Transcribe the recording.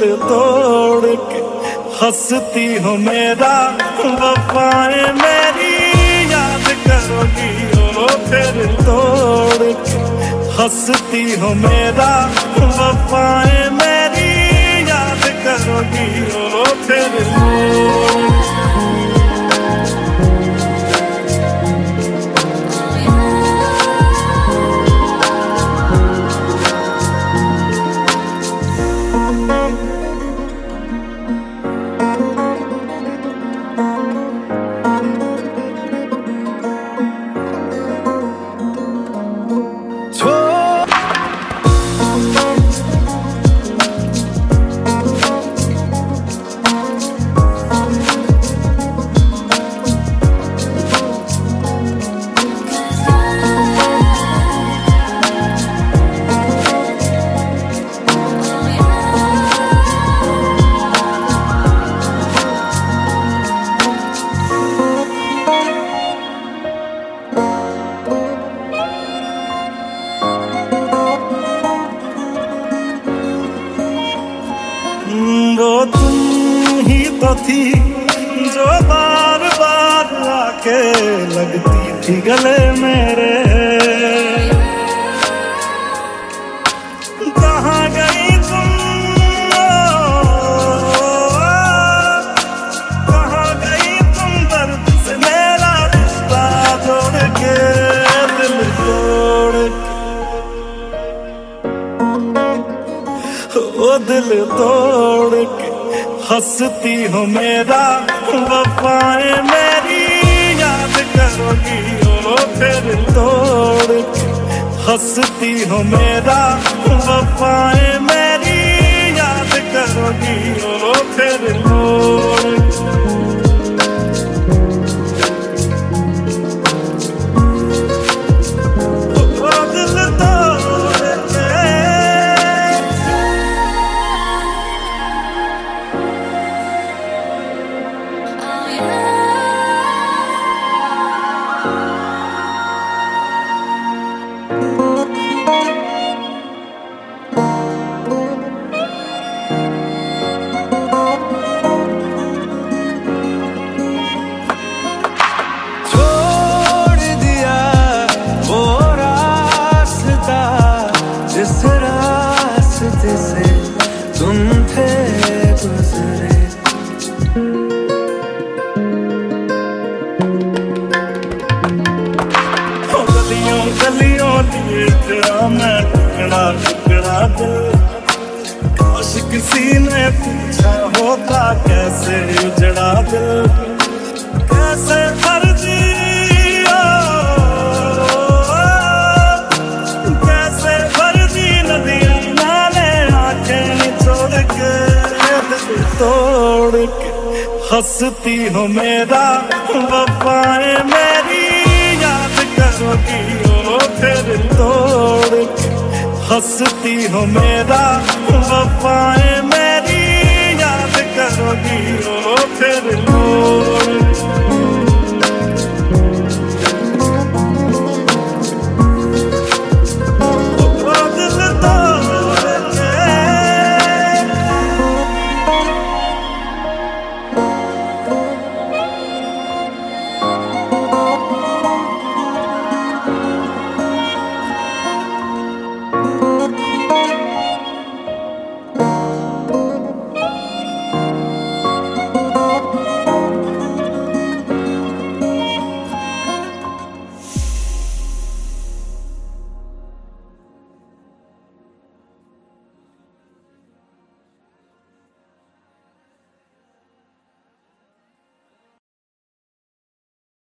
तोड़ के हंसती हो मेरा वफाएं मेरी याद करोगी ओ फिर तोड़ के हंसती हो मेरा वफाएं मेरी याद करोगी ओ फिर वो तुम ही तो थी जो बार बार आके लगती थी गले मेरे। कहाँ गई तुम, कहाँ गई तुम दर्द से मेरा रिश्ता जोड़ के दिल तोड़ के, ओ दिल तोड़ के हंसती हो मेरा वफाएं मेरी याद करोगी ओ फिर तोड़ के हंसती हो मेरा वफाएं मेरी याद करोगी ओ फिर तोड़ के। जिस रास्ते से तुम थे गुजरे, गलियों गलियों लिए तेरा मैं टुकड़ा टुकड़ा दिल, काश किसी ने पूछा होता कैसे उजड़ा दिल, कैसे फर्जी तोड़ के हंसती हो मेरा वफाएं मेरी याद करोगी ओ फिर तोड़ के हंसती हो मेरा वफाएं मेरी।